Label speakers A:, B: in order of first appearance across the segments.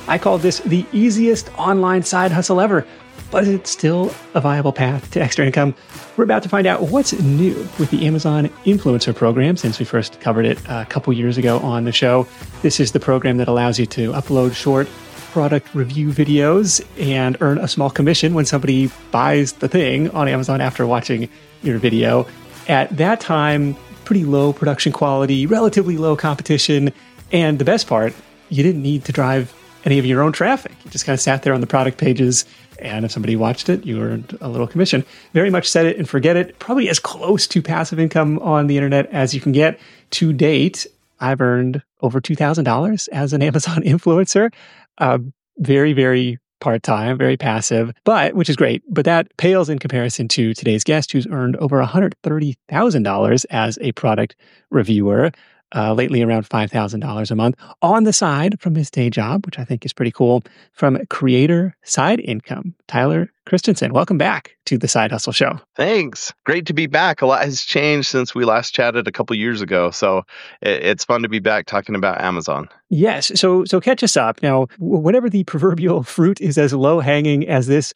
A: I call this the easiest online side hustle ever, but it's still a viable path to extra income. We're about to find out what's new with the Amazon Influencer Program since we first covered it a couple years ago on the show. This is the program that allows you to upload short product review videos and earn a small commission when somebody buys the thing on Amazon after watching your video. At that time, pretty low production quality, relatively low competition, and the best part, you didn't need to drive any of your own traffic. You just kind of sat there on the product pages, and if somebody watched it, you earned a little commission. Very much set it and forget it. Probably as close to passive income on the internet as you can get. To date, I've earned over $2,000 as an Amazon influencer. Very, very part-time, very passive, which is great. But that pales in comparison to today's guest, who's earned over $130,000 as a product reviewer. Lately around $5,000 a month on the side from his day job, which I think is pretty cool, from creator side income. Tyler Christensen, welcome back to the Side Hustle Show.
B: Thanks. Great to be back. A lot has changed since we last chatted a couple years ago. So it's fun to be back talking about Amazon.
A: Yes. So catch us up. Now, whenever the proverbial fruit is as low hanging as this,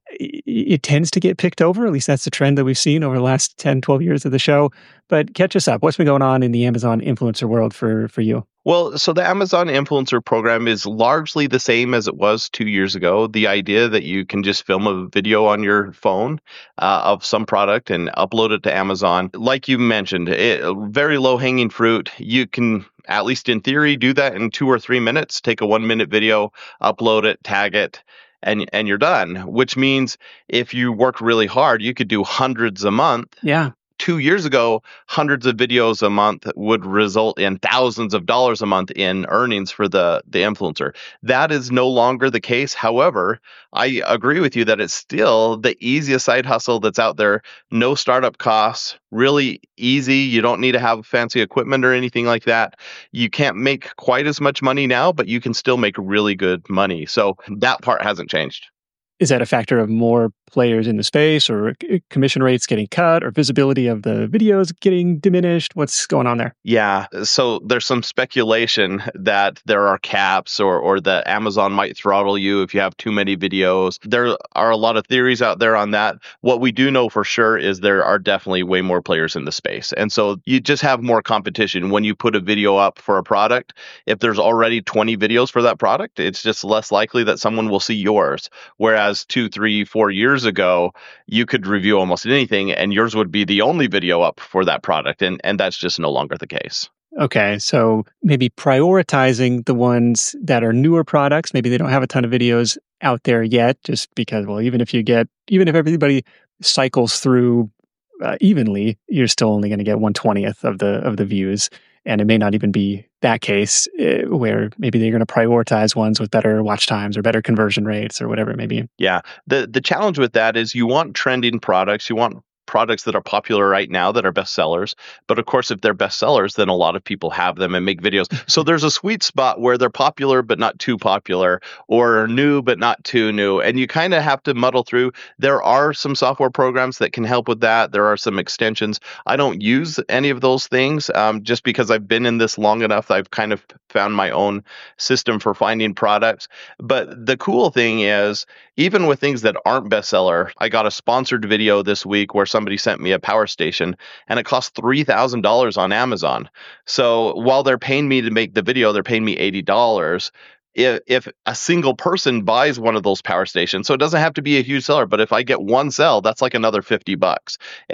A: it tends to get picked over. At least that's the trend that we've seen over the last 10, 12 years of the show. But catch us up. What's been going on in the Amazon influencer world for you?
B: Well, so the Amazon Influencer Program is largely the same as it was 2 years ago. The idea that you can just film a video on your phone of some product and upload it to Amazon. Like you mentioned, very low-hanging fruit. You can, at least in theory, do that in 2 or 3 minutes. Take a 1-minute video, upload it, tag it, and you're done, which means if you work really hard, you could do hundreds a month.
A: Yeah.
B: 2 years ago, hundreds of videos a month would result in thousands of dollars a month in earnings for the influencer. That is no longer the case. However, I agree with you that it's still the easiest side hustle that's out there. No startup costs, really easy. You don't need to have fancy equipment or anything like that. You can't make quite as much money now, but you can still make really good money. So that part hasn't changed.
A: Is that a factor of more players in the space, or commission rates getting cut, or visibility of the videos getting diminished? What's going on there?
B: Yeah. So there's some speculation that there are caps or that Amazon might throttle you if you have too many videos. There are a lot of theories out there on that. What we do know for sure is there are definitely way more players in the space. And so you just have more competition when you put a video up for a product. If there's already 20 videos for that product, it's just less likely that someone will see yours. Whereas 2, 3, 4 years ago, you could review almost anything and yours would be the only video up for that product. And that's just no longer the case.
A: Okay, so maybe prioritizing the ones that are newer products. Maybe they don't have a ton of videos out there yet, just because, well, even if everybody cycles through evenly, you're still only going to get 1/20th of the views. And it may not even be that case where maybe they're going to prioritize ones with better watch times or better conversion rates or whatever it may be.
B: Yeah. The challenge with that is you want trending products. You want products that are popular right now that are bestsellers. But of course, if they're bestsellers, then a lot of people have them and make videos. So there's a sweet spot where they're popular, but not too popular, or new, but not too new. And you kind of have to muddle through. There are some software programs that can help with that. There are some extensions. I don't use any of those things just because I've been in this long enough. I've kind of found my own system for finding products. But the cool thing is, even with things that aren't bestseller, I got a sponsored video this week where somebody sent me a power station and it cost $3,000 on Amazon. So while they're paying me to make the video, they're paying me $80. If a single person buys one of those power stations, so it doesn't have to be a huge seller, but if I get one sell, that's like another $50.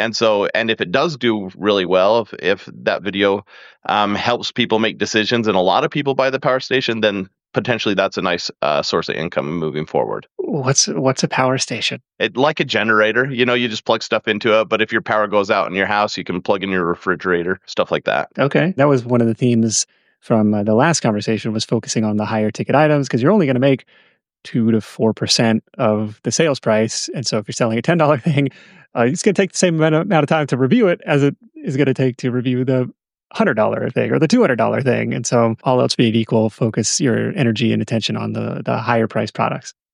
B: And if it does do really well, if that video helps people make decisions and a lot of people buy the power station, then potentially that's a nice source of income moving forward.
A: What's a power station?
B: Like a generator, you just plug stuff into it. But if your power goes out in your house, you can plug in your refrigerator, stuff like that.
A: Okay. That was one of the themes from the last conversation, was focusing on the higher ticket items, because you're only going to make 2 to 4% of the sales price. And so if you're selling a $10 thing, it's going to take the same amount of time to review it as it is going to take to review the $100 thing or the $200 thing. And so all else being equal, focus your energy and attention on the higher price products.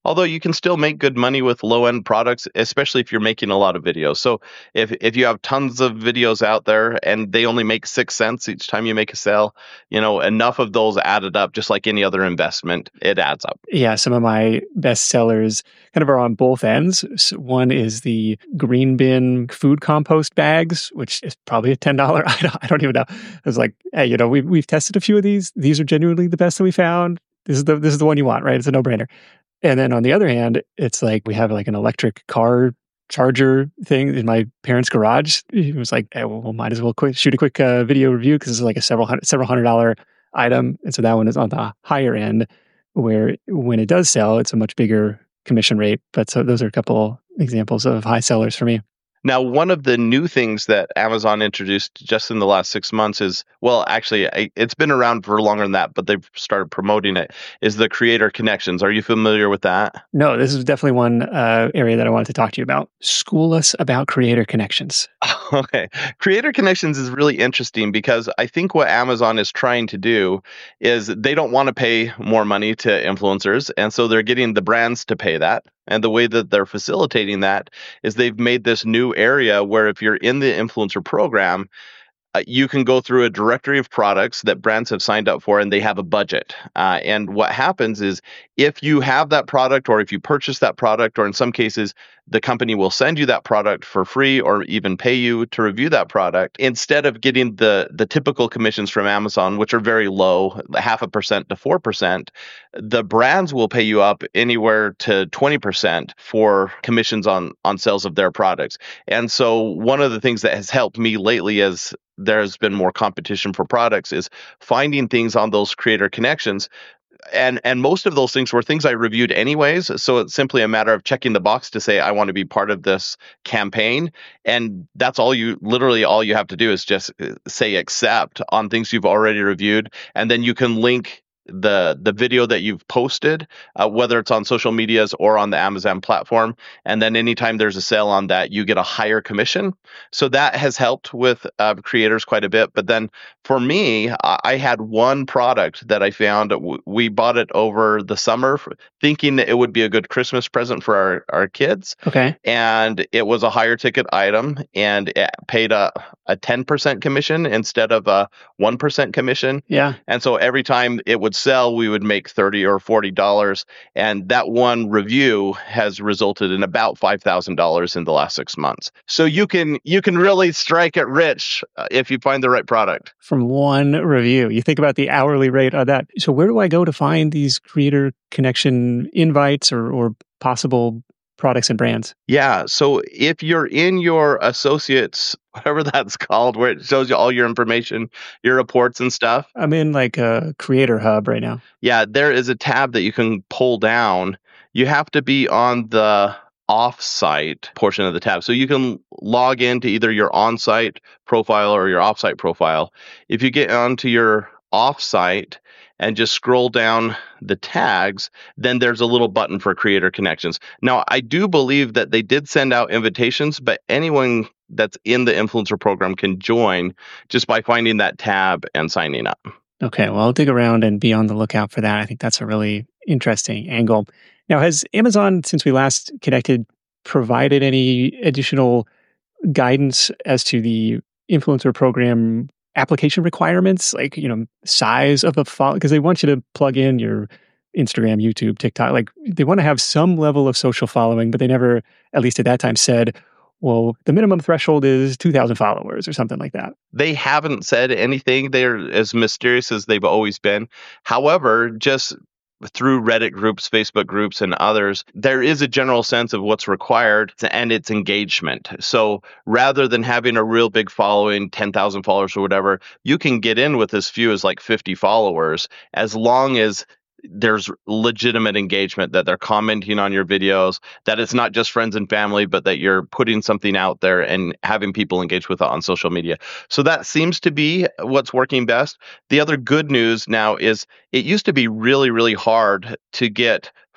B: Although you can still make good money with low end products, especially if you're making a lot of videos. So if you have tons of videos out there and they only make 6 cents each time you make a sale, enough of those added up, just like any other investment, it adds up.
A: Yeah, some of my best sellers kind of are on both ends. So one is the green bin food compost bags, which is probably a $10. I don't even know. I was like, hey, we've tested a few of these. These are genuinely the best that we found. This is the one you want, right? It's a no-brainer. And then on the other hand, it's like we have like an electric car charger thing in my parents' garage. It was like, hey, well, might as well shoot a quick video review because it's like a several $100 item. And so that one is on the higher end, where when it does sell, it's a much bigger commission rate. But so those are a couple examples of high sellers for me.
B: Now, one of the new things that Amazon introduced just in the last 6 months is, well, actually, it's been around for longer than that, but they've started promoting it, is the Creator Connections. Are you familiar with that?
A: No, this is definitely one area that I wanted to talk to you about. School us about Creator Connections.
B: Okay. Creator Connections is really interesting because I think what Amazon is trying to do is they don't want to pay more money to influencers. And so they're getting the brands to pay that. And the way that they're facilitating that is they've made this new area where if you're in the influencer program, you can go through a directory of products that brands have signed up for, and they have a budget. And what happens is if you have that product, or if you purchase that product, or in some cases, the company will send you that product for free or even pay you to review that product. Instead of getting the typical commissions from Amazon, which are very low, 0.5% to 4%, the brands will pay you up anywhere to 20% for commissions on sales of their products. And so one of the things that has helped me lately as there's been more competition for products is finding things on those Creator Connections. And most of those things were things I reviewed anyways. So it's simply a matter of checking the box to say, I want to be part of this campaign. And that's literally all you have to do is just say accept on things you've already reviewed. And then you can link the video that you've posted, whether it's on social medias or on the Amazon platform. And then anytime there's a sale on that, you get a higher commission. So that has helped with creators quite a bit. But then for me, I had one product that I found. We bought it over the summer thinking that it would be a good Christmas present for our kids.
A: Okay.
B: And it was a higher ticket item, and it paid a 10% commission instead of a 1% commission.
A: Yeah.
B: And so every time it would sell, we would make $30 or $40. And that one review has resulted in about $5,000 in the last 6 months. So you can really strike it rich if you find the right product.
A: From one review. You think about the hourly rate on that. So where do I go to find these Creator Connection invites or possible products and brands?
B: Yeah. So if you're in your associates, whatever that's called, where it shows you all your information, your reports and stuff.
A: I'm in like a Creator Hub right now.
B: Yeah, there is a tab that you can pull down. You have to be on the off-site portion of the tab. So you can log into either your on-site profile or your off-site profile. If you get onto your off-site and just scroll down the tags, then there's a little button for Creator Connections. Now, I do believe that they did send out invitations, but anyone that's in the influencer program can join just by finding that tab and signing up.
A: Okay, well, I'll dig around and be on the lookout for that. I think that's a really interesting angle. Now, has Amazon, since we last connected, provided any additional guidance as to the influencer program application requirements, like, size of a follow? Because they want you to plug in your Instagram, YouTube, TikTok. Like, they want to have some level of social following, but they never, at least at that time, said, well, the minimum threshold is 2,000 followers or something like that.
B: They haven't said anything. They're as mysterious as they've always been. However, just through Reddit groups, Facebook groups, and others, there is a general sense of what's required, and it's engagement. So rather than having a real big following, 10,000 followers or whatever, you can get in with as few as like 50 followers, as long as there's legitimate engagement, that they're commenting on your videos, that it's not just friends and family, but that you're putting something out there and having people engage with it on social media. So that seems to be what's working best. The other good news now is it used to be really, really hard to get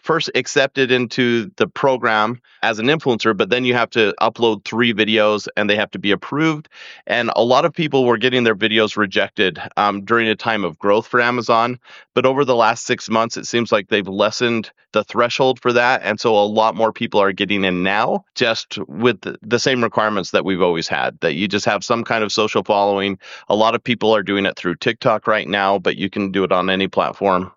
B: first accepted into the program as an influencer, but then you have to upload 3 videos and they have to be approved. And a lot of people were getting their videos rejected during a time of growth for Amazon. But over the last 6 months, it seems like they've lessened the threshold for that. And so a lot more people are getting in now, just with the same requirements that we've always had, that you just have some kind of social following. A lot of people are doing it through TikTok right now, but you can do it on any platform.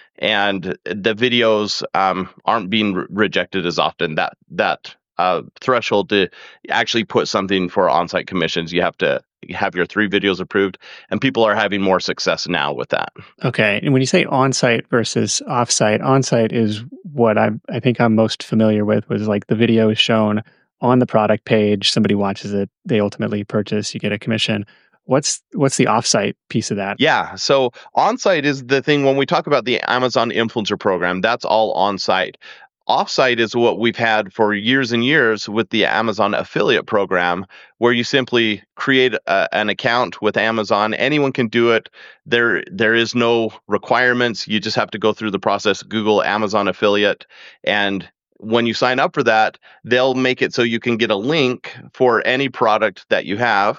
B: And the videos aren't being rejected as often. That threshold to actually put something for on-site commissions, you have to have your 3 videos approved, and people are having more success now with that.
A: Okay. And when you say on-site versus off-site, on-site is what I think I'm most familiar with, was like the video is shown on the product page, somebody watches it, they ultimately purchase, you get a commission. What's the offsite piece of that?
B: Yeah. So on-site is the thing when we talk about the Amazon influencer program, that's all on-site. Offsite is what we've had for years and years with the Amazon affiliate program, where you simply create an account with Amazon. Anyone can do it. There is no requirements. You just have to go through the process, Google Amazon affiliate, and when you sign up for that, they'll make it so you can get a link for any product that you have.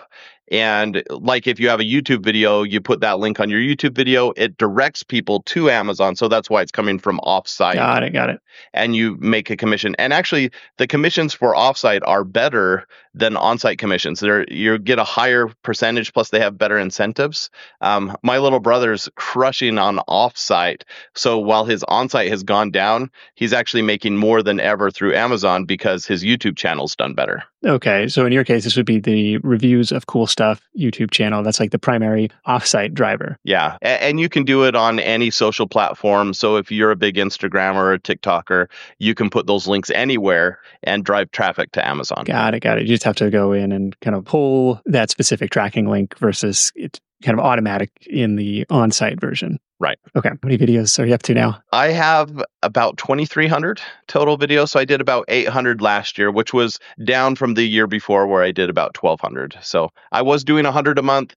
B: And like if you have a YouTube video, you put that link on your YouTube video, it directs people to Amazon. So that's why it's coming from offsite.
A: Got it.
B: And you make a commission. And actually, the commissions for offsite are better than onsite commissions. You get a higher percentage, plus they have better incentives. My little brother's crushing on offsite. So while his onsite has gone down, he's actually making more than ever through Amazon because his YouTube channel's done better.
A: Okay. So in your case, this would be the reviews of cool stuff YouTube channel. That's like the primary offsite driver.
B: Yeah. And you can do it on any social platform. So if you're a big Instagrammer or a TikToker, you can put those links anywhere and drive traffic to Amazon.
A: Got it. You just have to go in and kind of pull that specific tracking link versus it's kind of automatic in the on-site version.
B: Right.
A: Okay. How many videos are you up to now?
B: I have about 2,300 total videos. So I did about 800 last year, which was down from the year before where I did about 1,200. So I was doing 100 a month.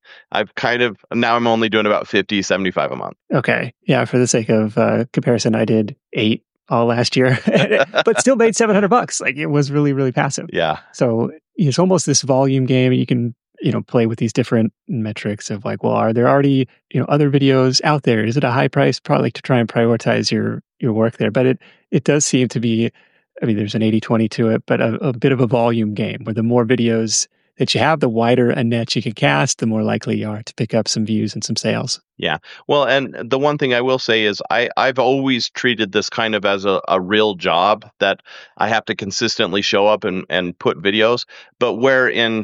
B: Now I'm only doing about 50, 75 a month.
A: Okay. Yeah. For the sake of comparison, I did 8 all last year, but still made $700. Like it was really, really passive.
B: Yeah.
A: So it's almost this volume game. You can play with these different metrics of like, well, are there already, other videos out there? Is it a high price product to try and prioritize your work there? But it does seem to be, there's an 80-20 to it, but a bit of a volume game where the more videos that you have, the wider a net you can cast, the more likely you are to pick up some views and some sales.
B: Yeah. Well, and the one thing I will say is I've always treated this kind of as a real job that I have to consistently show up and put videos. But where in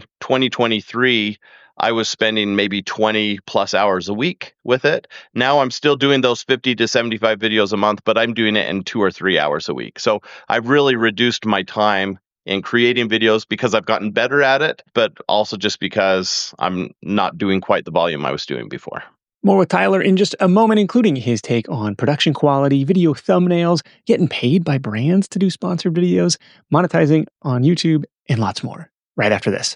B: 2023, I was spending maybe 20 plus hours a week with it. Now I'm still doing those 50 to 75 videos a month, but I'm doing it in 2 or 3 hours a week. So I've really reduced my time in creating videos because I've gotten better at it, but also just because I'm not doing quite the volume I was doing before.
A: More with Tyler in just a moment, including his take on production quality, video thumbnails, getting paid by brands to do sponsored videos, monetizing on YouTube, and lots more. Right after this.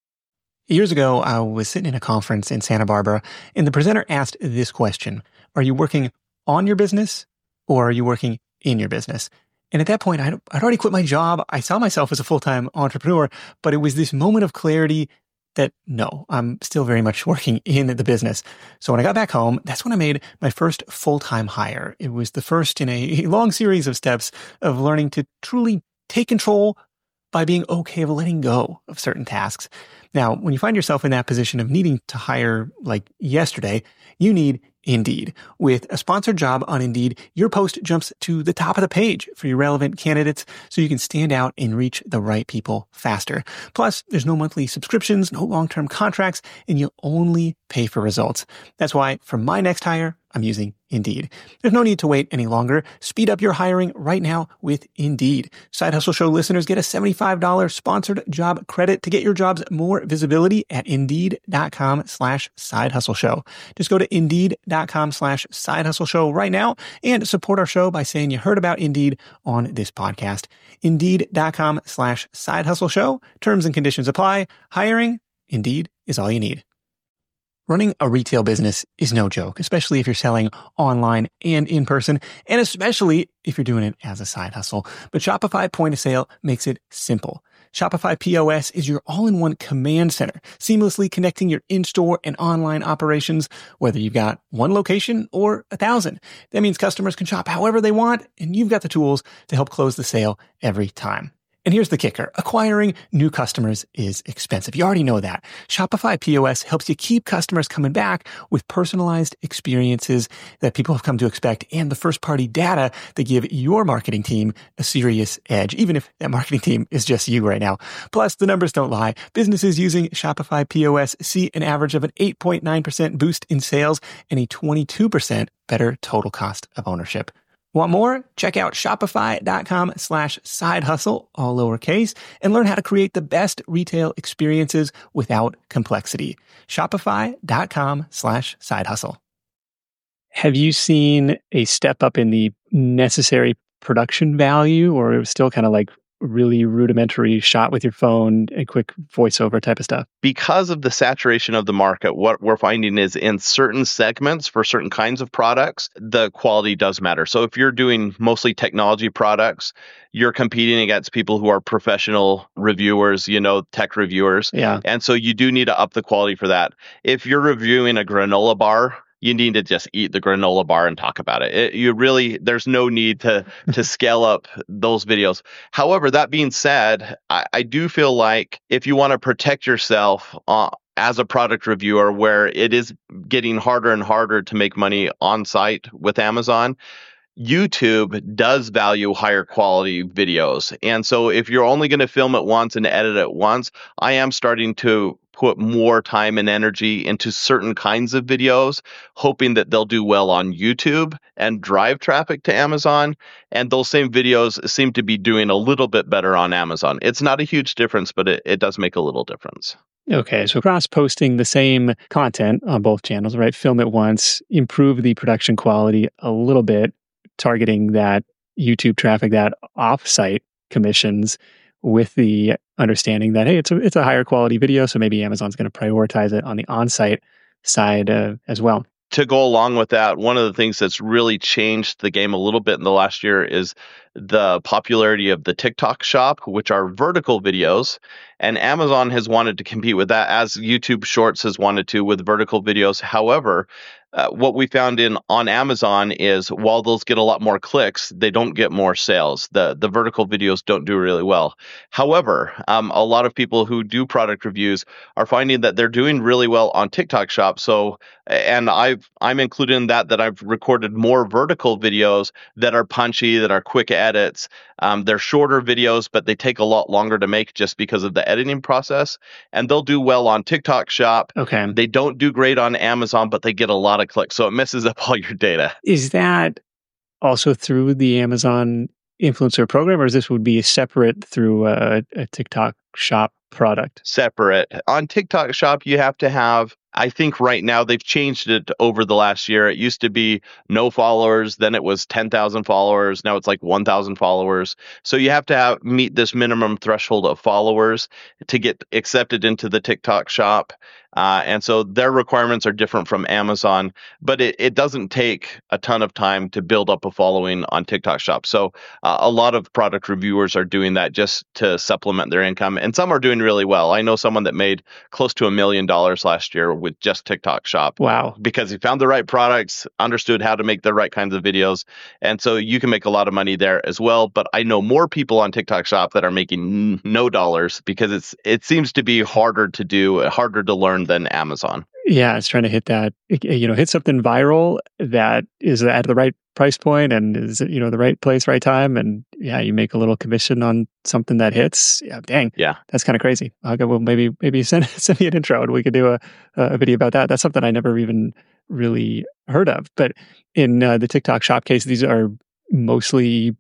A: Years ago, I was sitting in a conference in Santa Barbara, and the presenter asked this question: are you working on your business or are you working in your business? And at that point, I'd already quit my job. I saw myself as a full-time entrepreneur, but it was this moment of clarity that no, I'm still very much working in the business. So when I got back home, that's when I made my first full-time hire. It was the first in a long series of steps of learning to truly take control by being okay of letting go of certain tasks. Now, when you find yourself in that position of needing to hire like yesterday, you need Indeed. With a sponsored job on Indeed, your post jumps to the top of the page for your relevant candidates so you can stand out and reach the right people faster. Plus, there's no monthly subscriptions, no long-term contracts, and you only pay for results. That's why for my next hire, I'm using Indeed. There's no need to wait any longer. Speed up your hiring right now with Indeed. Side Hustle Show listeners get a $75 sponsored job credit to get your jobs more visibility at Indeed.com/Side Hustle Show. Just go to Indeed.com/Side Hustle Show right now and support our show by saying you heard about Indeed on this podcast. Indeed.com/Side Hustle Show. Terms and conditions apply. Hiring, Indeed is all you need. Running a retail business is no joke, especially if you're selling online and in person, and especially if you're doing it as a side hustle. But Shopify Point of Sale makes it simple. Shopify POS is your all-in-one command center, seamlessly connecting your in-store and online operations, whether you've got one location or 1,000. That means customers can shop however they want, and you've got the tools to help close the sale every time. And here's the kicker. Acquiring new customers is expensive. You already know that. Shopify POS helps you keep customers coming back with personalized experiences that people have come to expect and the first-party data that give your marketing team a serious edge, even if that marketing team is just you right now. Plus, the numbers don't lie. Businesses using Shopify POS see an average of an 8.9% boost in sales and a 22% better total cost of ownership. Want more? Check out shopify.com/side hustle, all lowercase, and learn how to create the best retail experiences without complexity. Shopify.com/side hustle. Have you seen a step up in the necessary production value, or it was still kind of like really rudimentary shot with your phone and quick voiceover type of stuff?
B: Because of the saturation of the market, what we're finding is in certain segments for certain kinds of products, the quality does matter. So if you're doing mostly technology products, you're competing against people who are professional reviewers, tech reviewers.
A: Yeah.
B: And so you do need to up the quality for that. If you're reviewing a granola bar, you need to just eat the granola bar and talk about it. There's no need to scale up those videos. However, that being said, I do feel like if you want to protect yourself as a product reviewer, where it is getting harder and harder to make money on site with Amazon, YouTube does value higher quality videos. And so if you're only going to film it once and edit it once, I am starting to put more time and energy into certain kinds of videos, hoping that they'll do well on YouTube and drive traffic to Amazon. And those same videos seem to be doing a little bit better on Amazon. It's not a huge difference, but it does make a little difference.
A: Okay, so cross-posting the same content on both channels, right? Film it once, improve the production quality a little bit, targeting that YouTube traffic, that off-site commissions, with the understanding that, hey, it's a higher quality video, so maybe Amazon's going to prioritize it on the on-site side as well.
B: To go along with that, one of the things that's really changed the game a little bit in the last year is the popularity of the TikTok shop, which are vertical videos. And Amazon has wanted to compete with that, as YouTube Shorts has wanted to with vertical videos. However, what we found on Amazon is while those get a lot more clicks, they don't get more sales. The vertical videos don't do really well. However, a lot of people who do product reviews are finding that they're doing really well on TikTok Shop. So, and I'm included in that I've recorded more vertical videos that are punchy, that are quick edits. They're shorter videos, but they take a lot longer to make just because of the editing process. And they'll do well on TikTok Shop.
A: Okay.
B: They don't do great on Amazon, but they get a lot of clicks. So it messes up all your data.
A: Is that also through the Amazon influencer program, or is this would be separate through a TikTok Shop product?
B: Separate. On TikTok Shop, you have to have, I think right now they've changed it over the last year. It used to be no followers, then it was 10,000 followers, now it's like 1,000 followers. So you have to meet this minimum threshold of followers to get accepted into the TikTok Shop. And so their requirements are different from Amazon, but it doesn't take a ton of time to build up a following on TikTok Shop. So a lot of product reviewers are doing that just to supplement their income. And some are doing really well. I know someone that made close to $1 million last year with just TikTok Shop.
A: Wow.
B: Because he found the right products, understood how to make the right kinds of videos. And so you can make a lot of money there as well. But I know more people on TikTok Shop that are making no dollars because it seems to be harder to do, harder to learn than Amazon.
A: Yeah, it's trying to hit that, hit something viral that is at the right price point and is, the right place, right time. And yeah, you make a little commission on something that hits. Yeah, dang.
B: Yeah.
A: That's kind of crazy. Okay, well, maybe send me an intro and we could do a video about that. That's something I never even really heard of. But in the TikTok Shop case, these are mostly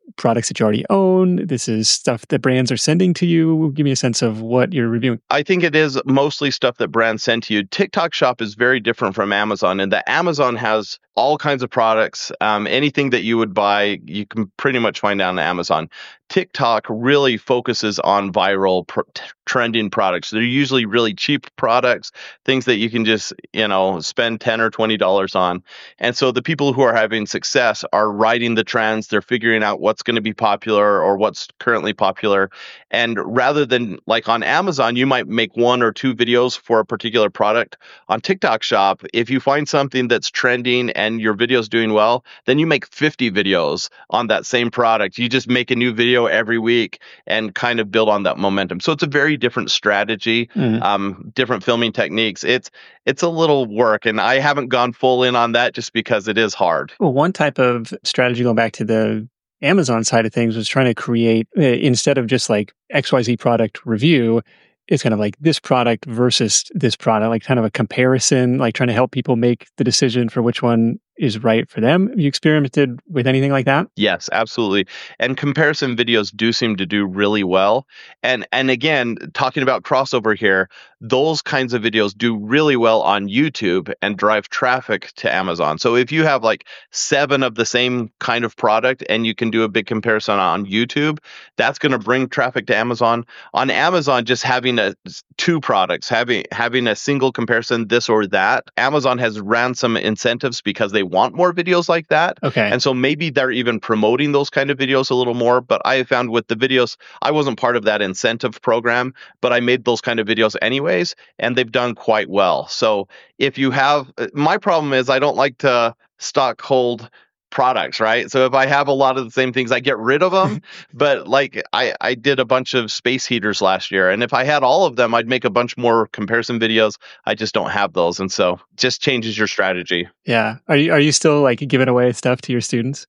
A: products that you already own? This is stuff that brands are sending to you? Give me a sense of what you're reviewing.
B: I think it is mostly stuff that brands send to you. TikTok Shop is very different from Amazon in that Amazon has all kinds of products. Anything that you would buy, you can pretty much find on Amazon. TikTok really focuses on viral trending products. They're usually really cheap products, things that you can just, spend $10 or $20 on. And so the people who are having success are riding the trends. They're figuring out what's going to be popular or what's currently popular. And rather than like on Amazon, you might make 1 or 2 videos for a particular product. On TikTok Shop, if you find something that's trending and your video's doing well, then you make 50 videos on that same product. You just make a new video every week and kind of build on that momentum. So it's a very different strategy, different filming techniques. It's a little work, and I haven't gone full in on that just because it is hard.
A: Well, one type of strategy, going back to the Amazon side of things, was trying to create, instead of just like XYZ product review, it's kind of like this product versus this product, like kind of a comparison, like trying to help people make the decision for which one is right for them. Have you experimented with anything like that?
B: Yes, absolutely. And comparison videos do seem to do really well. And again, talking about crossover here, those kinds of videos do really well on YouTube and drive traffic to Amazon. So if you have like 7 of the same kind of product and you can do a big comparison on YouTube, that's going to bring traffic to Amazon. On Amazon, just having 2 products, having a single comparison, this or that, Amazon has ran some incentives because they want more videos like that.
A: Okay.
B: And so maybe they're even promoting those kind of videos a little more. But I found with the videos, I wasn't part of that incentive program, but I made those kind of videos anyways, and they've done quite well. So if you have, my problem is I don't like to stock hold products, right? So if I have a lot of the same things, I get rid of them. But like I did a bunch of space heaters last year, and if I had all of them, I'd make a bunch more comparison videos. I just don't have those, and so just changes your strategy.
A: Yeah. Are you still like giving away stuff to your students?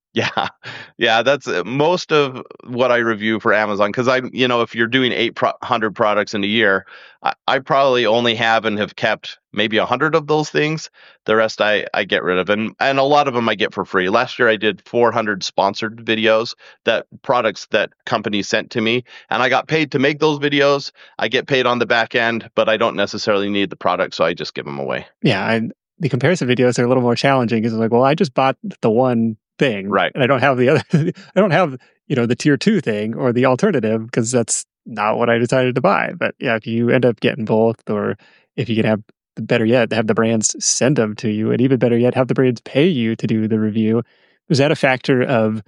B: Yeah, that's most of what I review for Amazon, because if you're doing 800 products in a year, I probably only have and have kept maybe 100 of those things. The rest I get rid of, and a lot of them I get for free. Last year I did 400 sponsored videos, that products that companies sent to me, and I got paid to make those videos. I get paid on the back end, but I don't necessarily need the product, so I just give them away.
A: Yeah, the comparison videos are a little more challenging because it's like, well, I just bought the one thing,
B: right?
A: And I don't have the other. I don't have the tier 2 thing or the alternative because that's not what I decided to buy. But yeah, if you end up getting both, or if you can have, better yet, have the brands send them to you, and even better yet, have the brands pay you to do the review. Was that a factor of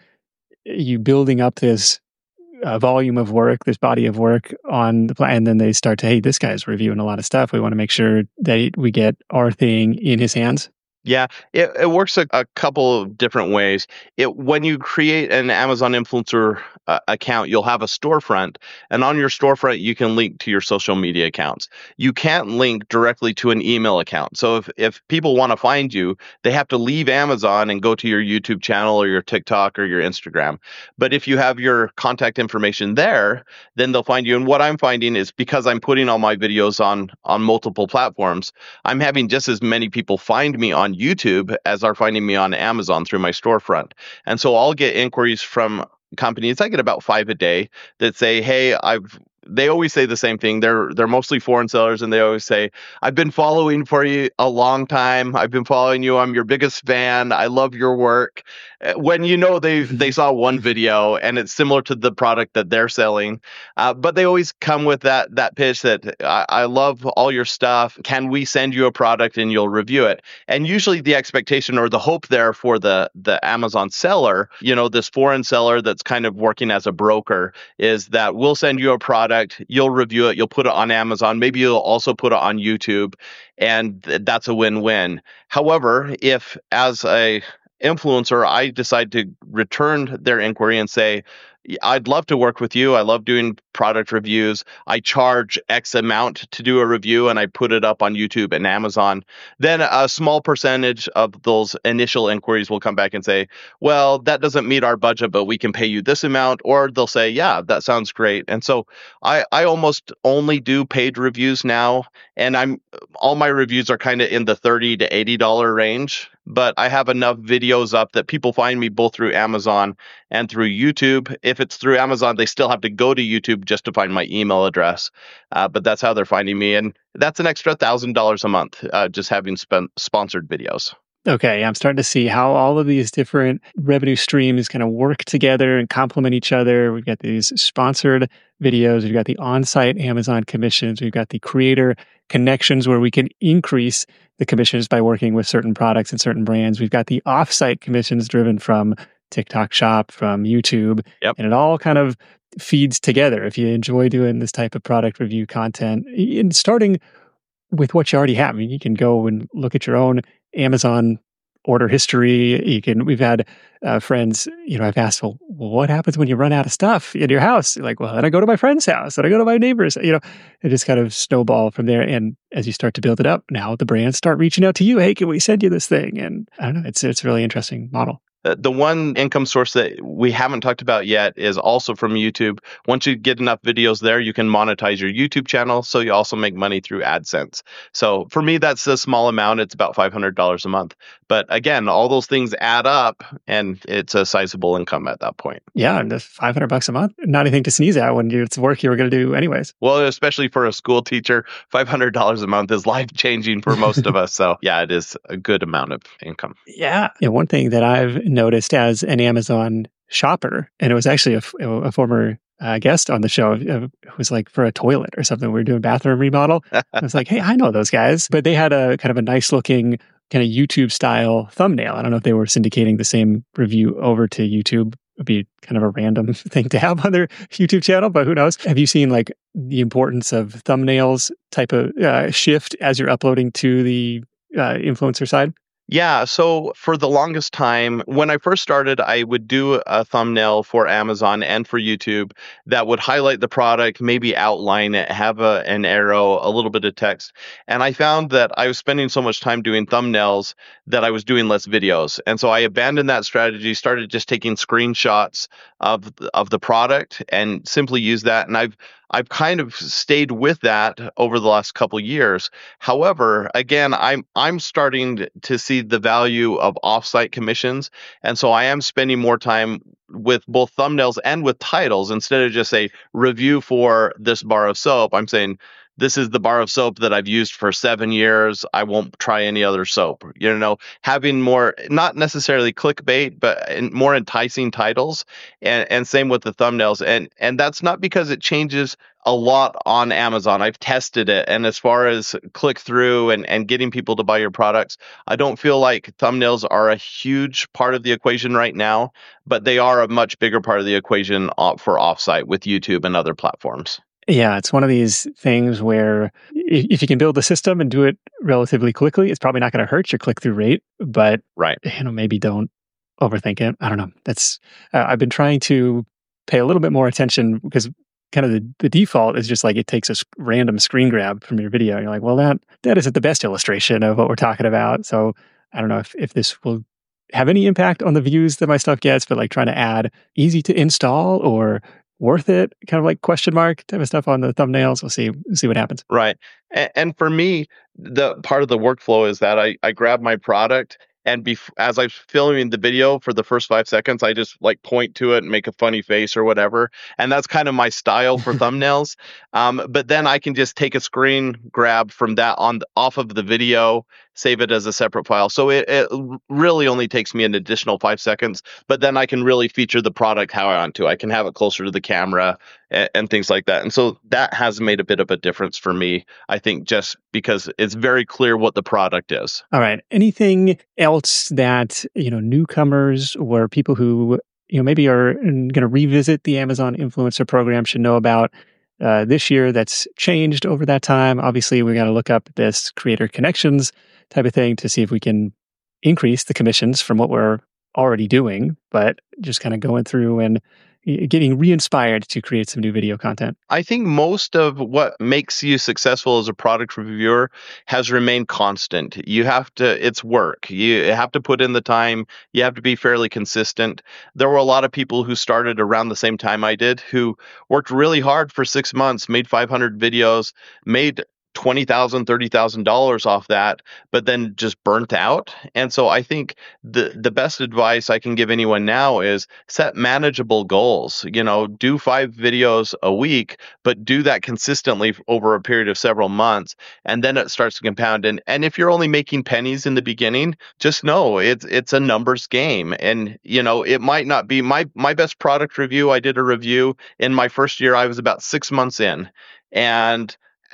A: you building up this volume of work, this body of work on the plan, and then they start to, hey, this guy's reviewing a lot of stuff. We want to make sure that we get our thing in his hands?
B: Yeah, it works a couple of different ways. When you create an Amazon influencer account, you'll have a storefront, and on your storefront, you can link to your social media accounts. You can't link directly to an email account. So if people want to find you, they have to leave Amazon and go to your YouTube channel or your TikTok or your Instagram. But if you have your contact information there, then they'll find you. And what I'm finding is, because I'm putting all my videos on multiple platforms, I'm having just as many people find me on YouTube as are finding me on Amazon through my storefront. And so I'll get inquiries from companies. I get about 5 a day that say, hey, they always say the same thing. They're mostly foreign sellers, and they always say, I've been following for you a long time. I've been following you. I'm your biggest fan. I love your work. When they saw one video and it's similar to the product that they're selling, but they always come with that pitch that I love all your stuff. Can we send you a product and you'll review it? And usually the expectation or the hope there for the Amazon seller, this foreign seller that's kind of working as a broker, is that we'll send you a product, you'll review it, you'll put it on Amazon, maybe you'll also put it on YouTube, and that's a win-win. However, if as a influencer, I decide to return their inquiry and say, I'd love to work with you. I love doing product reviews. I charge X amount to do a review, and I put it up on YouTube and Amazon. Then a small percentage of those initial inquiries will come back and say, well, that doesn't meet our budget, but we can pay you this amount. Or they'll say, yeah, that sounds great. And so I almost only do paid reviews now. And all my reviews are kind of in the $30 to $80 range. but I have enough videos up that people find me both through Amazon and through YouTube. If it's through Amazon, they still have to go to YouTube just to find my email address. But that's how they're finding me. And that's an extra $1,000 a month, just having sponsored videos.
A: Okay, I'm starting to see how all of these different revenue streams kind of work together and complement each other. We've got these sponsored videos, we've got the on-site Amazon commissions, we've got the creator connections where we can increase the commissions by working with certain products and certain brands. We've got the off-site commissions driven from TikTok Shop, from YouTube,
B: Yep.
A: and it all kind of feeds together. If you enjoy doing this type of product review content, and starting with what you already have. I mean, you can go and look at your own Amazon order history. We've had friends, I've asked, well, what happens when you run out of stuff in your house? You're like, well, then I go to my friend's house, then I go to my neighbor's, it just kind of snowball from there. And as you start to build it up, now the brands start reaching out to you. Hey, can we send you this thing? And I don't know, it's a really interesting model.
B: The one income source that we haven't talked about yet is also from YouTube. Once you get enough videos there, you can monetize your YouTube channel. So you also make money through AdSense. So for me, that's a small amount. It's about $500 a month. But again, all those things add up and it's a sizable income at that point.
A: Yeah, and $500 a month, not anything to sneeze at when it's work you were going to do anyways.
B: Well, especially for a school teacher, $500 a month is life-changing for most of us. So yeah, it is a good amount of income.
A: Yeah. One thing that I've noticed as an Amazon shopper, and it was actually a former guest on the show who was like for a toilet or something. We were doing bathroom remodel. I was like, hey, I know those guys. But they had a kind of a nice looking kind of YouTube style thumbnail. I don't know if they were syndicating the same review over to YouTube. It'd be kind of a random thing to have on their YouTube channel, but who knows? Have you seen like the importance of thumbnails type of shift as you're uploading to the influencer side?
B: Yeah, so for the longest time, when I first started, I would do a thumbnail for Amazon and for YouTube that would highlight the product, maybe outline it, have an arrow, a little bit of text. And I found that I was spending so much time doing thumbnails that I was doing less videos. And so I abandoned that strategy, started just taking screenshots of the product and simply use that. And I've kind of stayed with that over the last couple years. However, again, I'm starting to see the value of offsite commissions, and so I am spending more time with both thumbnails and with titles. Instead of just a review for this bar of soap, I'm saying this is the bar of soap that I've used for 7 years. I won't try any other soap. Having more, not necessarily clickbait, but more enticing titles, and same with the thumbnails. And that's not because it changes a lot on Amazon. I've tested it. And as far as click through and getting people to buy your products, I don't feel like thumbnails are a huge part of the equation right now, but they are a much bigger part of the equation for offsite with YouTube and other platforms.
A: Yeah, it's one of these things where if you can build the system and do it relatively quickly, it's probably not going to hurt your click-through rate, but
B: right,
A: maybe don't overthink it. I don't know. That's I've been trying to pay a little bit more attention because kind of the default is just like it takes a random screen grab from your video. And you're like, well, that isn't the best illustration of what we're talking about. So I don't know if this will have any impact on the views that my stuff gets, but like trying to add easy to install or worth it, kind of like question mark type of stuff on the thumbnails. We'll see what happens.
B: Right. And for me, the part of the workflow is that I grab my product and as I'm filming the video for the first 5 seconds, I just like point to it and make a funny face or whatever. And that's kind of my style for thumbnails. But then I can just take a screen grab from that off of the video, save it as a separate file. So it really only takes me an additional 5 seconds, but then I can really feature the product how I want to. I can have it closer to the camera and things like that. And so that has made a bit of a difference for me, I think, just because it's very clear what the product is.
A: All right. Anything else that, newcomers or people who, maybe are going to revisit the Amazon Influencer Program should know about this year that's changed over that time? Obviously, we got to look up this creator connections type of thing to see if we can increase the commissions from what we're already doing, but just kind of going through and getting re-inspired to create some new video content.
B: I think most of what makes you successful as a product reviewer has remained constant. It's work. You have to put in the time. You have to be fairly consistent. There were a lot of people who started around the same time I did who worked really hard for 6 months, made 500 videos, made $20,000, $30,000 off that, but then just burnt out. And so I think the best advice I can give anyone now is set manageable goals. Do 5 videos a week, but do that consistently over a period of several months, and then it starts to compound. And if you're only making pennies in the beginning, just know it's a numbers game. And it might not be my best product review. I did a review in my first year. I was about 6 months in, and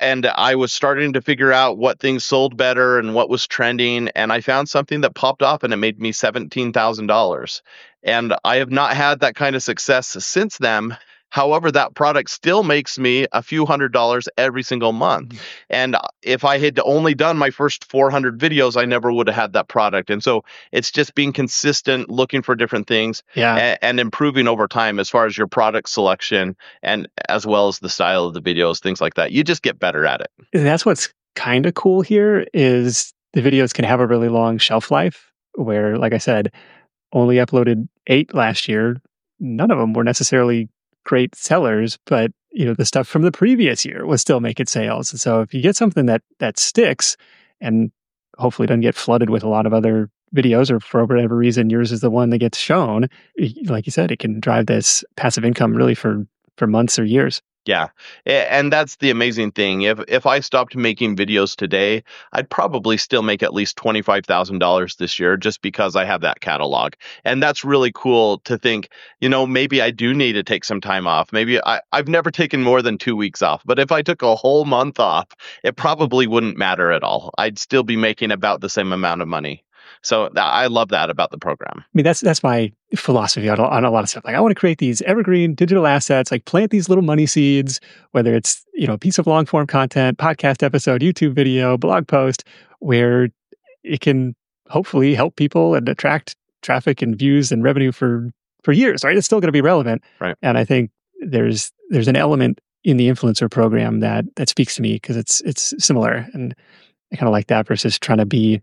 B: I was starting to figure out what things sold better and what was trending. And I found something that popped off and it made me $17,000. And I have not had that kind of success since then. However, that product still makes me a few $100s every single month. And if I had only done my first 400 videos, I never would have had that product. And so it's just being consistent, looking for different things, and improving over time as far as your product selection and as well as the style of the videos, things like that. You just get better at it.
A: That's what's kind of cool here is the videos can have a really long shelf life where, like I said, only uploaded 8 last year. None of them were necessarily great sellers, but the stuff from the previous year was still making sales. And so if you get something that sticks and hopefully doesn't get flooded with a lot of other videos, or for whatever reason yours is the one that gets shown, like you said, it can drive this passive income really for months or years.
B: Yeah. And that's the amazing thing. If I stopped making videos today, I'd probably still make at least $25,000 this year just because I have that catalog. And that's really cool to think, maybe I do need to take some time off. Maybe I've never taken more than 2 weeks off. But if I took a whole month off, it probably wouldn't matter at all. I'd still be making about the same amount of money. So I love that about the program.
A: I mean, that's my philosophy on a lot of stuff. Like, I want to create these evergreen digital assets, like plant these little money seeds, whether it's, a piece of long form content, podcast episode, YouTube video, blog post, where it can hopefully help people and attract traffic and views and revenue for years, right? It's still going to be relevant.
B: Right.
A: And I think there's an element in the influencer program that speaks to me because it's similar. And I kind of like that versus trying to be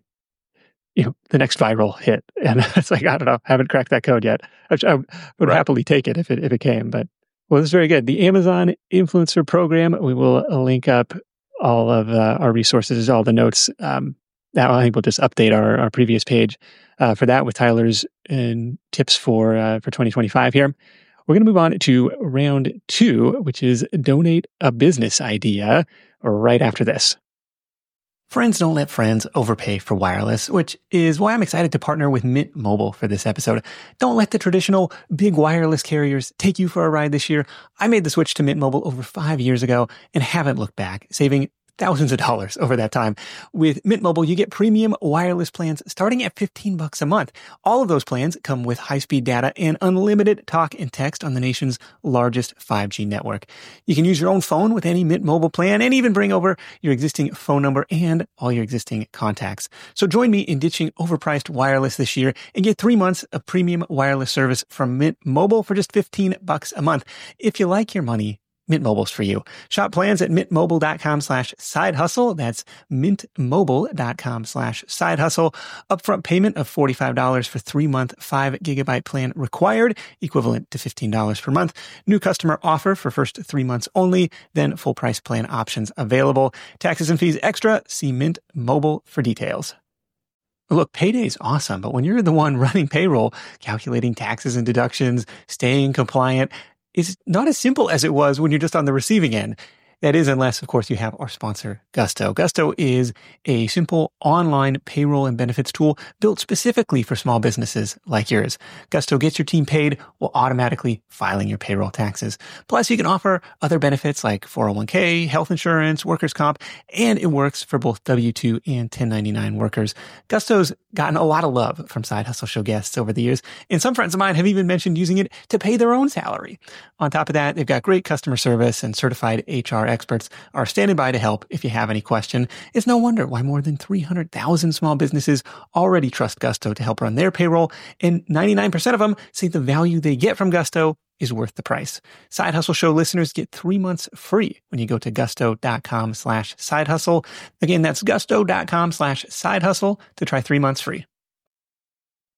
A: the next viral hit. And it's like, I don't know, haven't cracked that code yet. I would happily take it if it came. But, well, this is very good. The Amazon Influencer Program, we will link up all of our resources, all the notes. That I think we'll just update our previous page for that with Tyler's tips for 2025 here. We're going to move on to round 2, which is donate a business idea right after this. Friends don't let friends overpay for wireless, which is why I'm excited to partner with Mint Mobile for this episode. Don't let the traditional big wireless carriers take you for a ride this year. I made the switch to Mint Mobile over 5 years ago and haven't looked back, saving thousands of dollars over that time. With Mint Mobile, you get premium wireless plans starting at $15 a month. All of those plans come with high-speed data and unlimited talk and text on the nation's largest 5G network. You can use your own phone with any Mint Mobile plan and even bring over your existing phone number and all your existing contacts. So join me in ditching overpriced wireless this year and get 3 months of premium wireless service from Mint Mobile for just $15 a month. If you like your money, Mint Mobile's for you. Shop plans at mintmobile.com/side hustle. That's mintmobile.com/side hustle. Upfront payment of $45 for 3-month 5 gigabyte plan required, equivalent to $15 per month. New customer offer for first 3 months only, then full price plan options available. Taxes and fees extra. See Mint Mobile for details. Look, payday's awesome, but when you're the one running payroll, calculating taxes and deductions, staying compliant, is not as simple as it was when you're just on the receiving end. That is, unless, of course, you have our sponsor, Gusto. Gusto is a simple online payroll and benefits tool built specifically for small businesses like yours. Gusto gets your team paid while automatically filing your payroll taxes. Plus, you can offer other benefits like 401k, health insurance, workers' comp, and it works for both W-2 and 1099 workers. Gusto's gotten a lot of love from Side Hustle Show guests over the years, and some friends of mine have even mentioned using it to pay their own salary. On top of that, they've got great customer service, and certified HR experts are standing by to help if you have any question. It's no wonder why more than 300,000 small businesses already trust Gusto to help run their payroll, and 99% of them say the value they get from Gusto is worth the price. Side Hustle Show listeners get 3 months free when you go to gusto.com/side hustle. Again, that's gusto.com/side hustle to try 3 months free.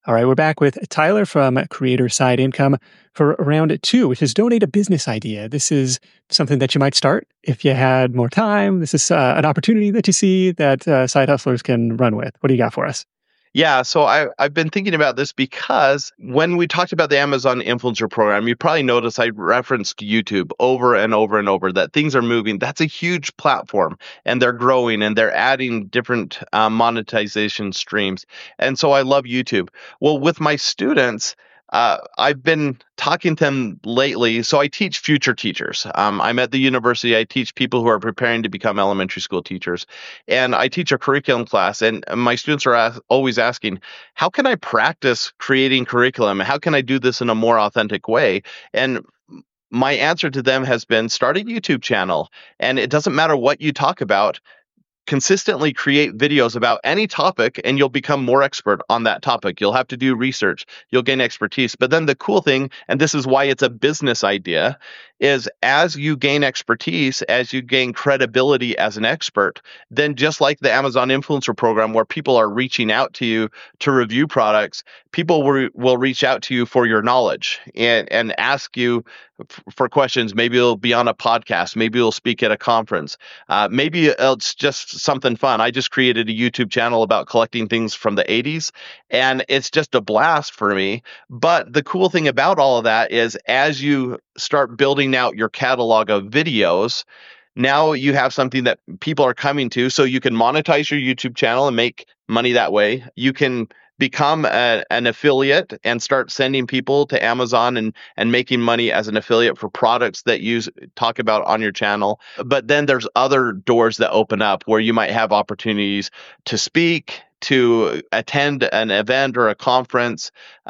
A: All right, we're back with Tyler from Creator Side Income for round 2, which is donate a business idea. This is something that you might start if you had more time. This is an opportunity that you see that side hustlers can run with. What do you got for us?
B: Yeah, so I've been thinking about this because when we talked about the Amazon Influencer Program, you probably noticed I referenced YouTube over and over and over that things are moving. That's a huge platform and they're growing and they're adding different monetization streams. And so I love YouTube. Well, with my students, I've been talking to them lately. So I teach future teachers. I'm at the university. I teach people who are preparing to become elementary school teachers. And I teach a curriculum class. And my students are always asking, how can I practice creating curriculum? How can I do this in a more authentic way? And my answer to them has been start a YouTube channel. And it doesn't matter what you talk about. Consistently create videos about any topic and you'll become more expert on that topic. You'll have to do research. You'll gain expertise. But then the cool thing, and this is why it's a business idea, is as you gain expertise, as you gain credibility as an expert, then just like the Amazon Influencer Program where people are reaching out to you to review products, people will reach out to you for your knowledge and ask you for questions. Maybe it'll be on a podcast. Maybe you'll speak at a conference. Maybe it's just something fun. I just created a YouTube channel about collecting things from the 80s, and it's just a blast for me. But the cool thing about all of that is as you start building out your catalog of videos, now you have something that people are coming to, so you can monetize your YouTube channel and make money that way. You can become an affiliate and start sending people to Amazon and making money as an affiliate for products that you talk about on your channel. But then there's other doors that open up where you might have opportunities to speak, to attend an event or a conference,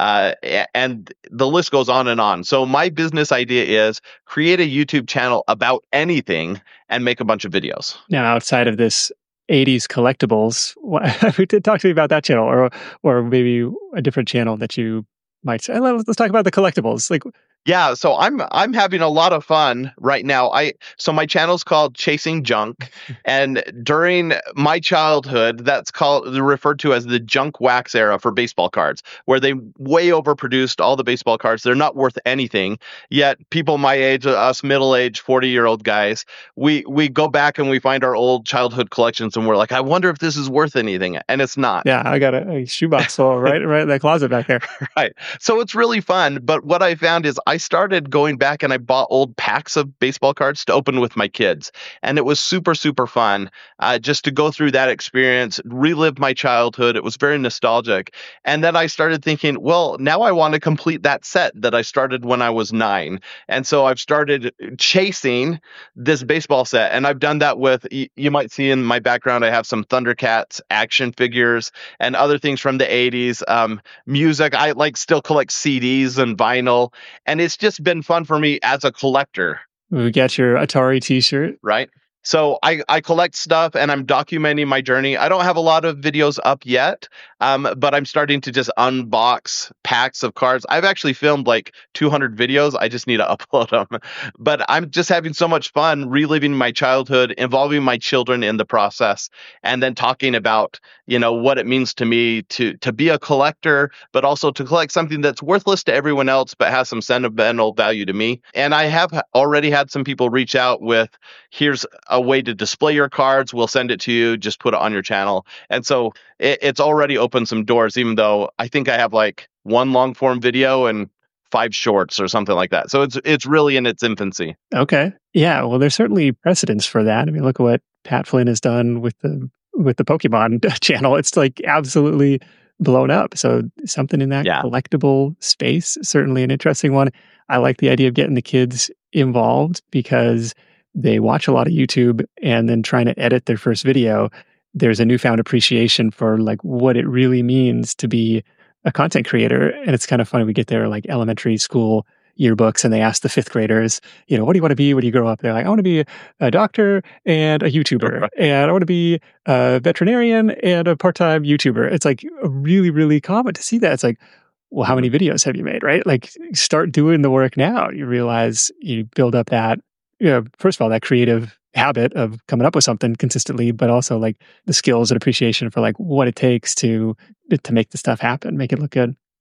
B: and the list goes on and on. So my business idea is create a YouTube channel about anything and make a bunch of videos.
A: Now, outside of this 80s collectibles, we did talk to me about that channel, or maybe a different channel that you might say. Let's talk about the collectibles. Like,
B: yeah, so I'm having a lot of fun right now. So my channel's called Chasing Junk, and during my childhood, that's referred to as the junk wax era for baseball cards, where they way overproduced all the baseball cards. They're not worth anything. Yet people my age, us middle-aged 40-year-old guys, we go back and we find our old childhood collections, and we're like, I wonder if this is worth anything, and it's not.
A: Yeah, I got a shoebox full right in that closet back there.
B: Right. So it's really fun. But what I found is I started going back and I bought old packs of baseball cards to open with my kids. And it was super, super fun just to go through that experience, relive my childhood. It was very nostalgic. And then I started thinking, well, now I want to complete that set that I started when I was 9. And so I've started chasing this baseball set. And I've done that with, you might see in my background, I have some Thundercats action figures and other things from the 80s. Music, I still collect CDs and vinyl. And it's just been fun for me as a collector.
A: We got your Atari t-shirt.
B: Right. So I collect stuff and I'm documenting my journey. I don't have a lot of videos up yet, but I'm starting to just unbox packs of cards. I've actually filmed like 200 videos. I just need to upload them. But I'm just having so much fun reliving my childhood, involving my children in the process, and then talking about, what it means to me to be a collector, but also to collect something that's worthless to everyone else, but has some sentimental value to me. And I have already had some people reach out with, here's a way to display your cards. We'll send it to you. Just put it on your channel. And so it's already opened some doors, even though I think I have like one long form video and 5 shorts or something like that. So it's really in its infancy.
A: Okay. Yeah. Well, there's certainly precedence for that. I mean, look at what Pat Flynn has done with the Pokemon channel. It's like absolutely blown up. So something in that collectible space, certainly an interesting one. I like the idea of getting the kids involved because they watch a lot of YouTube and then trying to edit their first video. There's a newfound appreciation for like what it really means to be a content creator. And it's kind of funny. We get their like elementary school yearbooks and they ask the 5th graders, what do you want to be when you grow up? They're like, I want to be a doctor and a YouTuber, and I want to be a veterinarian and a part-time YouTuber. It's like really, really common to see that. It's like, well, how many videos have you made, right? Like start doing the work now. You realize you build up that, first of all, that creative habit of coming up with something consistently, but also like the skills and appreciation for like what it takes to make the stuff happen, make it look good.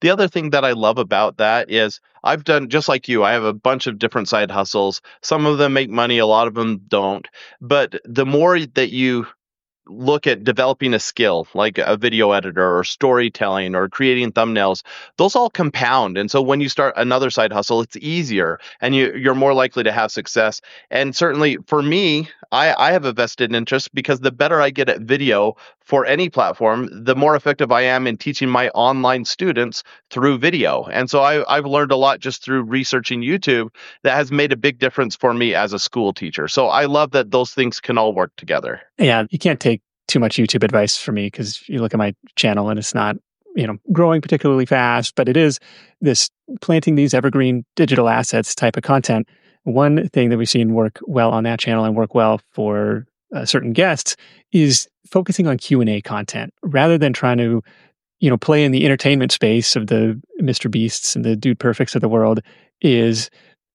B: The other thing that I love about that is I've done just like you. I have a bunch of different side hustles. Some of them make money, a lot of them don't. But the more that you look at developing a skill like a video editor or storytelling or creating thumbnails, those all compound. And so when you start another side hustle, it's easier and you're more likely to have success. And certainly for me, I have a vested interest because the better I get at video for any platform, the more effective I am in teaching my online students through video. And so I've learned a lot just through researching YouTube that has made a big difference for me as a school teacher. So I love that those things can all work together.
A: Yeah, you can't take too much YouTube advice from me because you look at my channel and it's not, growing particularly fast, but it is this planting these evergreen digital assets type of content. One thing that we've seen work well on that channel and work well for certain guests is focusing on Q&A content rather than trying to, play in the entertainment space of the Mr. Beasts and the Dude Perfects of the world is,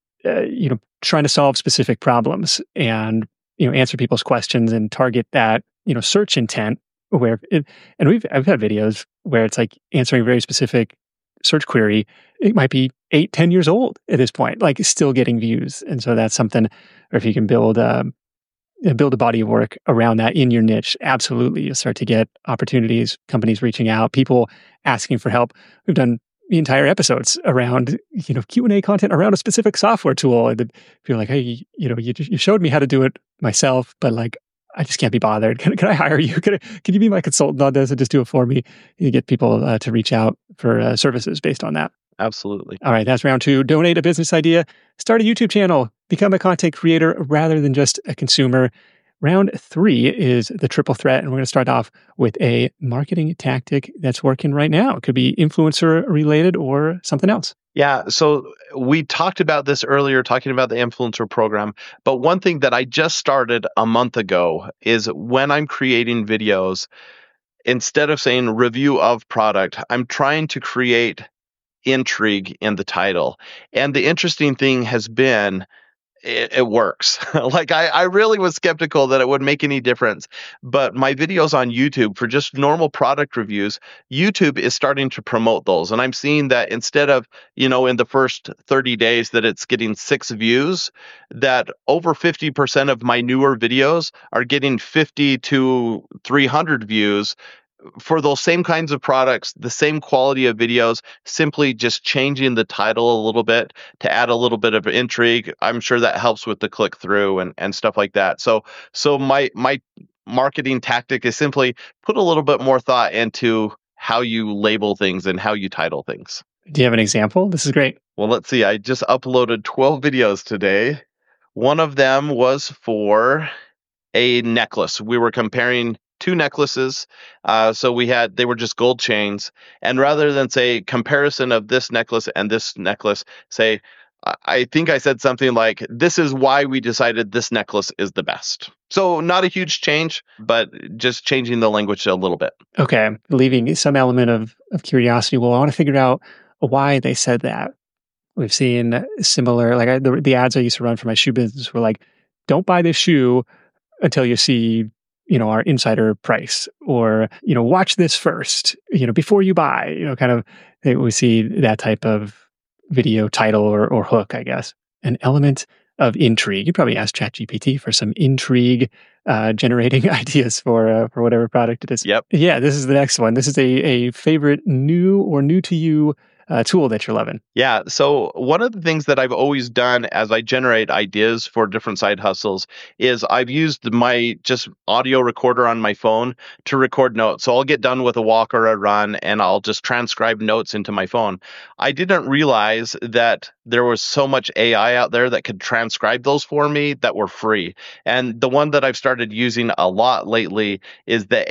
A: trying to solve specific problems and, answer people's questions and target that, search intent I've had videos where it's like answering a very specific search query. It might be 8-10 years old at this point, like still getting views. And so that's something, or if you can build a body of work around that in your niche, absolutely. You'll start to get opportunities, companies reaching out, people asking for help. We've done the entire episodes around, Q&A content around a specific software tool. And people are like, hey, you showed me how to do it myself, but like, I just can't be bothered. Can I hire you? Can you be my consultant on this and just do it for me? You get people to reach out for services based on that.
B: Absolutely.
A: All right, that's round 2. Donate a business idea. Start a YouTube channel. Become a content creator rather than just a consumer. Round 3 is the triple threat, and we're going to start off with a marketing tactic that's working right now. It could be influencer related or something else.
B: Yeah, so we talked about this earlier, talking about the influencer program. But one thing that I just started a month ago is when I'm creating videos, instead of saying review of product, I'm trying to create intrigue in the title. And the interesting thing has been, it works. Like I really was skeptical that it would make any difference, but my videos on YouTube for just normal product reviews, YouTube is starting to promote those. And I'm seeing that instead of, in the first 30 days that it's getting 6 views, that over 50% of my newer videos are getting 50 to 300 views for those same kinds of products, the same quality of videos, simply just changing the title a little bit to add a little bit of intrigue. I'm sure that helps with the click through and stuff like that. So my marketing tactic is simply put a little bit more thought into how you label things and how you title things.
A: Do you have an example? This is great.
B: Well, let's see. I just uploaded 12 videos today. One of them was for a necklace. We were comparing 2 necklaces. So they were just gold chains. And rather than say comparison of this necklace and this necklace, say, I think I said something like, this is why we decided this necklace is the best. So not a huge change, but just changing the language a little bit.
A: Okay. Leaving some element of curiosity. Well, I want to figure out why they said that. We've seen similar, like the ads I used to run for my shoe business were like, don't buy this shoe until you see our insider price, or, watch this first, before you buy, kind of, we see that type of video title or hook, I guess. An element of intrigue. You probably ask ChatGPT for some intrigue generating ideas for whatever product it is.
B: Yep.
A: Yeah, this is the next one. This is a favorite new or new to you tool that you're loving.
B: Yeah. So one of the things that I've always done as I generate ideas for different side hustles is I've used my just audio recorder on my phone to record notes. So I'll get done with a walk or a run and I'll just transcribe notes into my phone. I didn't realize that there was so much AI out there that could transcribe those for me that were free. And the one that I've started using a lot lately is the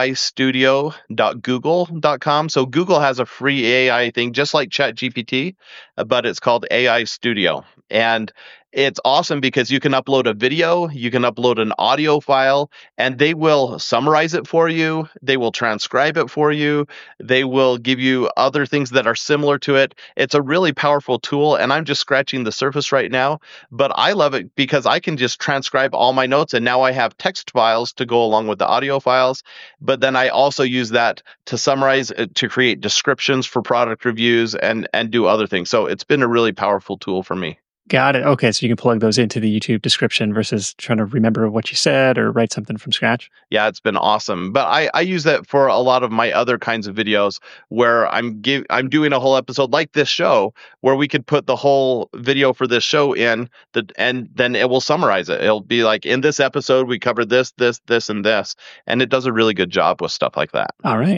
B: aistudio.google.com. So Google has a free AI thing, just like ChatGPT, but it's called AI Studio. And It's awesome because you can upload a video, you can upload an audio file, and they will summarize it for you. They will transcribe it for you. They will give you other things that are similar to it. It's a really powerful tool, and I'm just scratching the surface right now. But I love it because I can just transcribe all my notes, and now I have text files to go along with the audio files. But then I also use that to summarize, to create descriptions for product reviews and do other things. So it's been a really powerful tool for me.
A: Got it. Okay, so you can plug those into the YouTube description versus trying to remember what you said or write something from scratch.
B: Yeah, it's been awesome. But I use that for a lot of my other kinds of videos where I'm doing a whole episode like this show where we could put the whole video for this show in and then it will summarize it. It'll be like, in this episode we covered this, and this, and it does a really good job with stuff like that.
A: All right,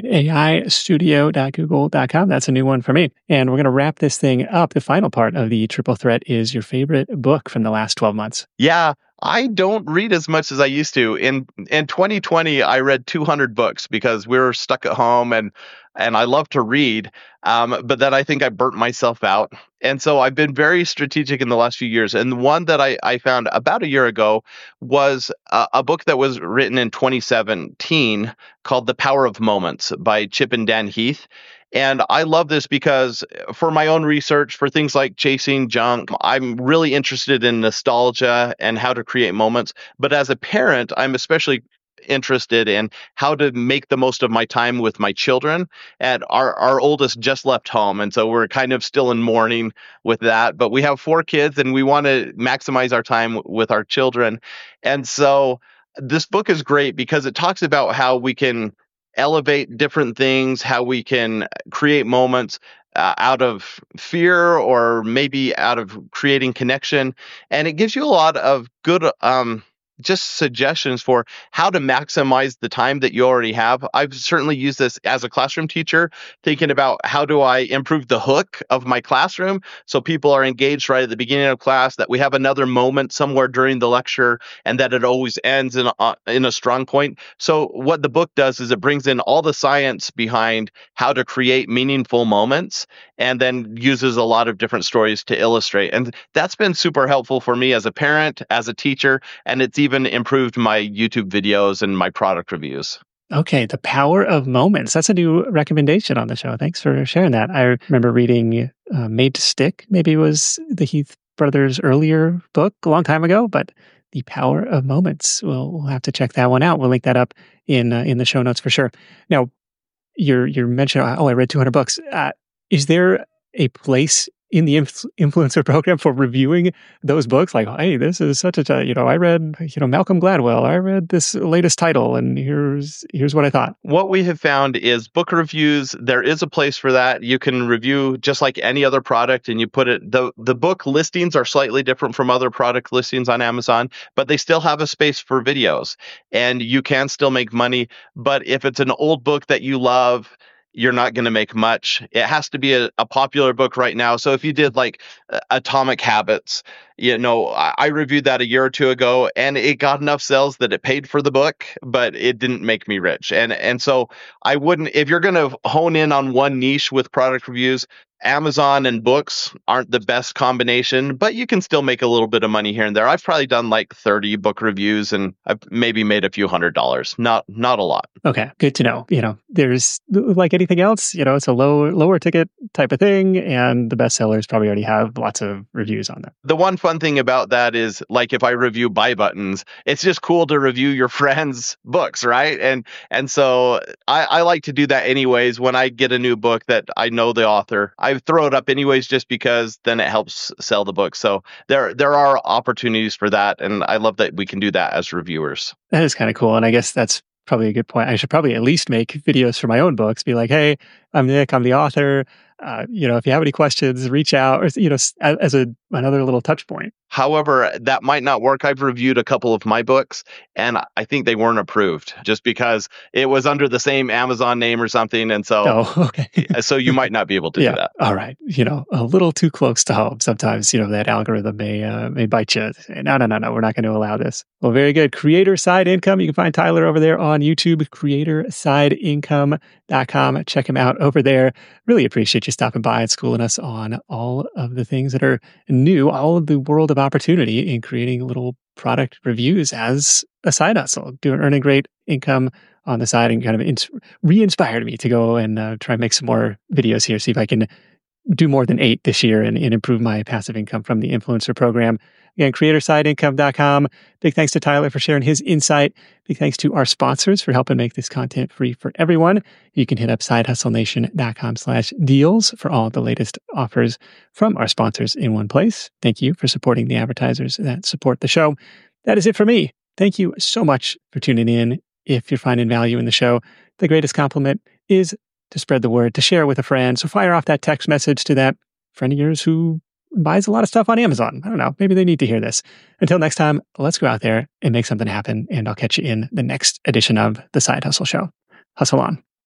A: aistudio.google.com. That's a new one for me. And we're going to wrap this thing up. The final part of the triple threat is your favorite book from the last 12 months.
B: Yeah, I don't read as much as I used to. In 2020, I read 200 books because we were stuck at home and I love to read. But then I think I burnt myself out. And so I've been very strategic in the last few years. And the one that I found about a year ago was a book that was written in 2017 called The Power of Moments by Chip and Dan Heath. And I love this because for my own research, for things like chasing junk, I'm really interested in nostalgia and how to create moments. But as a parent, I'm especially interested in how to make the most of my time with my children. And our oldest just left home. And so we're kind of still in mourning with that. But we have 4 kids and we want to maximize our time with our children. And so this book is great because it talks about how we can elevate different things, how we can create moments out of fear or maybe out of creating connection. And it gives you a lot of good just suggestions for how to maximize the time that you already have. I've certainly used this as a classroom teacher, thinking about how do I improve the hook of my classroom so people are engaged right at the beginning of class, that we have another moment somewhere during the lecture, and that it always ends in a strong point. So what the book does is it brings in all the science behind how to create meaningful moments and then uses a lot of different stories to illustrate. And that's been super helpful for me as a parent, as a teacher, and it's even improved my YouTube videos and my product reviews.
A: Okay, The Power of Moments. That's a new recommendation on the show. Thanks for sharing that. I remember reading Made to Stick, maybe it was the Heath brothers' earlier book a long time ago, but The Power of Moments. We'll have to check that one out. We'll link that up in the show notes for sure. Now, you're mentioning, I read 200 books. Is there a place in the influencer program for reviewing those books? Like, hey, this is such a, I read, Malcolm Gladwell. I read this latest title, and here's what I thought.
B: What we have found is book reviews. There is a place for that. You can review just like any other product, and you put it. The book listings are slightly different from other product listings on Amazon, but they still have a space for videos, and you can still make money. But if it's an old book that you love, you're not going to make much. It has to be a popular book right now. So if you did like Atomic Habits, I reviewed that a year or two ago, and it got enough sales that it paid for the book, but it didn't make me rich. And so I wouldn't, if you're going to hone in on one niche with product reviews, Amazon and books aren't the best combination, but you can still make a little bit of money here and there. I've probably done like 30 book reviews, and I've maybe made a few $100. Not a lot.
A: Okay, good to know. There's like anything else, it's a lower ticket type of thing, and the bestsellers probably already have lots of reviews on them.
B: The one fun thing about that is, like, if I review buy buttons, it's just cool to review your friends' books, right? And so I like to do that anyways. When I get a new book that I know the author, I throw it up anyways, just because then it helps sell the book. So there are opportunities for that, and I love that we can do that as reviewers.
A: That is kind of cool, and I guess that's probably a good point. I should probably at least make videos for my own books. Be like, hey, I'm Nick, I'm the author. If you have any questions, reach out, or as another little touch point.
B: However, that might not work. I've reviewed a couple of my books, and I think they weren't approved just because it was under the same Amazon name or something. And so, so you might not be able to do that.
A: All right. A little too close to home. Sometimes, that algorithm may bite you. No, we're not going to allow this. Well, very good. Creator Side Income. You can find Tyler over there on YouTube, creatorsideincome.com. Check him out over there. Really appreciate you stopping by and schooling us on all of the things that are new, all of the world of of opportunity in creating little product reviews as a side hustle, earning great income on the side, and kind of re-inspired me to go and try and make some more videos here, see if I can do more than 8 this year and improve my passive income from the influencer program. Again, creatorsideincome.com. Big thanks to Tyler for sharing his insight. Big thanks to our sponsors for helping make this content free for everyone. You can hit up sidehustlenation.com/deals for all the latest offers from our sponsors in one place. Thank you for supporting the advertisers that support the show. That is it for me. Thank you so much for tuning in. If you're finding value in the show, the greatest compliment is to spread the word, to share with a friend. So fire off that text message to that friend of yours who buys a lot of stuff on Amazon. I don't know, maybe they need to hear this. Until next time, let's go out there and make something happen, and I'll catch you in the next edition of The Side Hustle Show. Hustle on.